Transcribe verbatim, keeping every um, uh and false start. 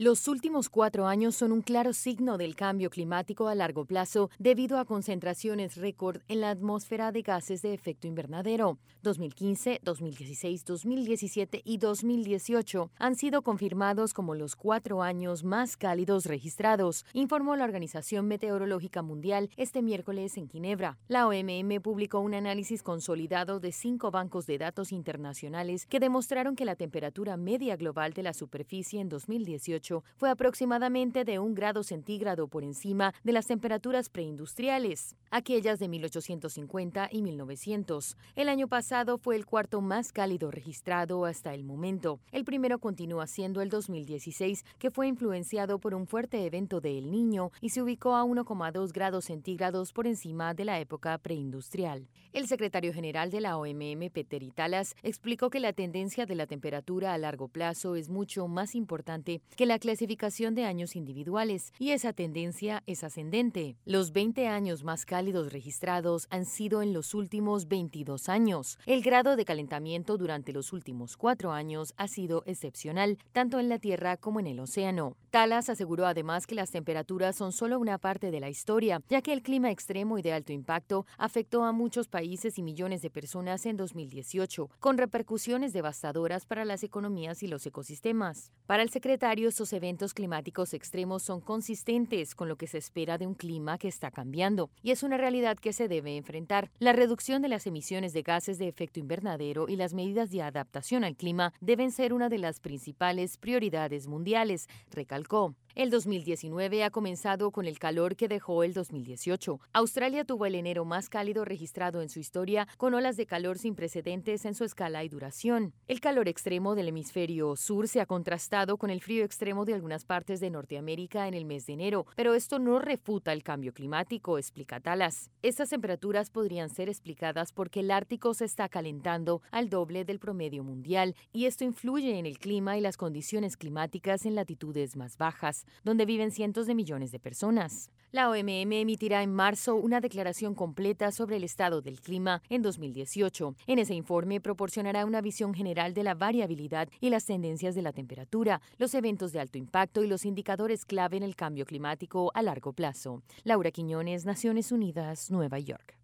Los últimos cuatro años son un claro signo del cambio climático a largo plazo debido a concentraciones récord en la atmósfera de gases de efecto invernadero. dos mil quince, dos mil dieciséis, dos mil diecisiete y dos mil dieciocho han sido confirmados como los cuatro años más cálidos registrados, informó la Organización Meteorológica Mundial este miércoles en Ginebra. La O M M publicó un análisis consolidado de cinco bancos de datos internacionales que demostraron que la temperatura media global de la superficie en dos mil dieciocho fue aproximadamente de un grado centígrado por encima de las temperaturas preindustriales, aquellas de mil ochocientos cincuenta y mil novecientos. El año pasado fue el cuarto más cálido registrado hasta el momento. El primero continúa siendo el dos mil dieciséis, que fue influenciado por un fuerte evento de El Niño y se ubicó a uno coma dos grados centígrados por encima de la época preindustrial. El secretario general de la O M M, Peter Italas, explicó que la tendencia de la temperatura a largo plazo es mucho más importante que la clasificación de años individuales, y esa tendencia es ascendente. Los veinte años más cálidos registrados han sido en los últimos veintidós años. El grado de calentamiento durante los últimos cuatro años ha sido excepcional, tanto en la Tierra como en el océano. Talas aseguró además que las temperaturas son solo una parte de la historia, ya que el clima extremo y de alto impacto afectó a muchos países y millones de personas en dos mil dieciocho, con repercusiones devastadoras para las economías y los ecosistemas. Para el secretario, estos eventos climáticos extremos son consistentes con lo que se espera de un clima que está cambiando, y es una realidad que se debe enfrentar. La reducción de las emisiones de gases de efecto invernadero y las medidas de adaptación al clima deben ser una de las principales prioridades mundiales, recalcó. El dos mil diecinueve ha comenzado con el calor que dejó el dos mil dieciocho. Australia tuvo el enero más cálido registrado en su historia, con olas de calor sin precedentes en su escala y duración. El calor extremo del hemisferio sur se ha contrastado con el frío extremo de algunas partes de Norteamérica en el mes de enero, pero esto no refuta el cambio climático, explica Talas. Estas temperaturas podrían ser explicadas porque el Ártico se está calentando al doble del promedio mundial, y esto influye en el clima y las condiciones climáticas en latitudes más bajas, donde viven cientos de millones de personas. La O M M emitirá en marzo una declaración completa sobre el estado del clima en dos mil dieciocho. En ese informe proporcionará una visión general de la variabilidad y las tendencias de la temperatura, los eventos de alto impacto y los indicadores clave en el cambio climático a largo plazo. Laura Quiñones, Naciones Unidas, Nueva York.